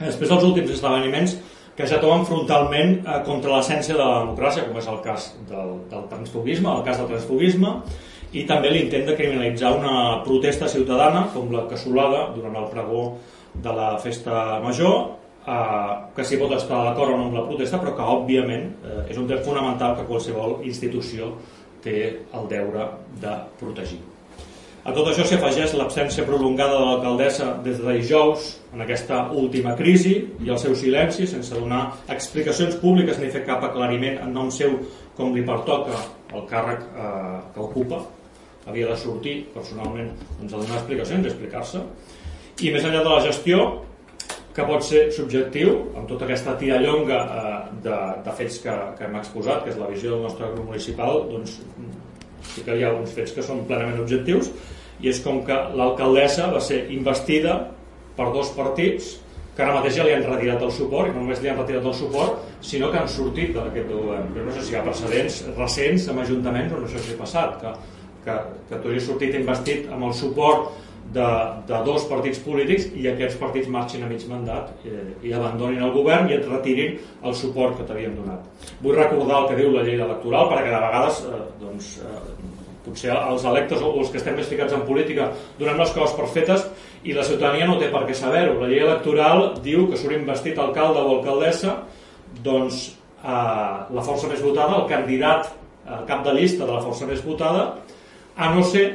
després dels últims esdeveniments que ja tomen frontalment contra l'essència de la democràcia, com és el cas del transfugisme, el cas del transfugisme, i també l'intent de criminalitzar una protesta ciutadana com la casolada durant el pregó de la festa major, que s'hi pot estar d'acord o no amb la protesta, però que òbviament és un dret fonamental que qualsevol institució té el deure de protegir. A tot això s'hi afegeix l'absència prolongada de l'alcaldessa des de dijous en aquesta última crisi i el seu silenci sense donar explicacions públiques ni fer cap aclariment en nom seu com li pertoca el càrrec que ocupa. Havia de sortir personalment a donar explicacions i explicar-se. I més enllà de la gestió, que pot ser subjectiu, amb tota aquesta tirallonga de fets que hem exposat, que és la visió del nostre grup municipal, doncs sí que hi ha uns fets que són plenament objectius, i és com que l'alcaldessa va ser investida per dos partits que ara mateix ja li han retirat el suport, i no només li han retirat el suport, sinó que han sortit d'aquest govern. Jo no sé si hi ha precedents recents amb ajuntaments o no sé si ha passat, que tu hagis sortit investit amb el suport de dos partits polítics i aquests partits marxin a mig mandat i abandonin el govern i et retirin el suport que t'havien donat. Vull recordar el que diu la llei electoral perquè de vegades potser els electes o els que estem més ficats en política donem les coses per fetes i la ciutadania no té per què saber-ho. La llei electoral diu que surt investit alcalde o alcaldessa doncs la força més votada, el candidat cap de llista de la força més votada, a no ser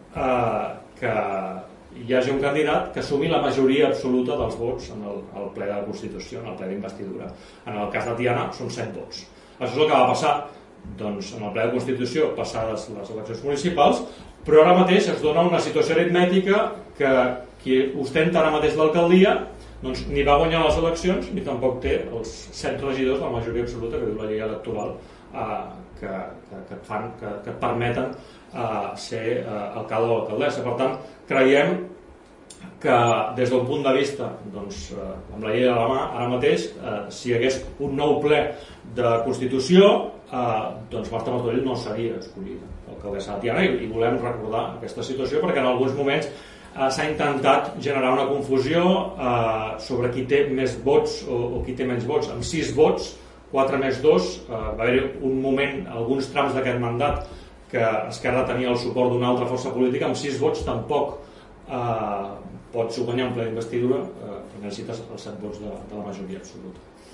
que hi hagi un candidat que assumi la majoria absoluta dels vots en el ple de la Constitució, en el ple d'investidura. En el cas de Tiana són 100 vots. Això és el que va passar doncs, en el ple de Constitució passades les eleccions municipals, però ara mateix es dona una situació aritmètica que qui ostenta ara mateix l'alcaldia doncs, ni va guanyar les eleccions ni tampoc té els 7 regidors de la majoria absoluta que diu la llei electoral que et permeten ser alcalde o alcaldessa. Per tant, creiem que des d'un punt de vista doncs, amb la llei a la mà ara mateix si hi hagués un nou ple de Constitució doncs Marta Martorell no seria escollida alcaldessa de Tiana i volem recordar aquesta situació perquè en alguns moments s'ha intentat generar una confusió sobre qui té més vots o qui té menys vots. Amb 6 vots, 4 més 2, va haver-hi un moment, alguns trams d'aquest mandat que Esquerra tenia el suport d'una altra força política, amb 6 vots tampoc pots guanyar en ple d'investidura, necessites els 7 vots de la majoria absoluta.